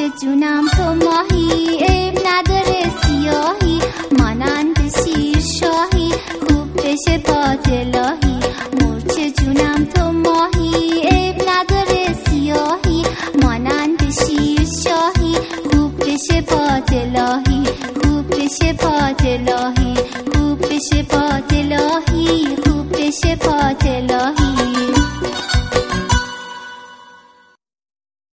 جونم تو ماهی، عیب نداره سیاهی، مانند شیر شاهی، خوب بشه پات الهی. مورچه جونم تو ماهی، عیب نداره سیاهی، مانند شیر شاهی، خوب بشه پات الهی، خوب بشه پات الهی، خوب بشه پات الهی، خوب بشه پات الهی.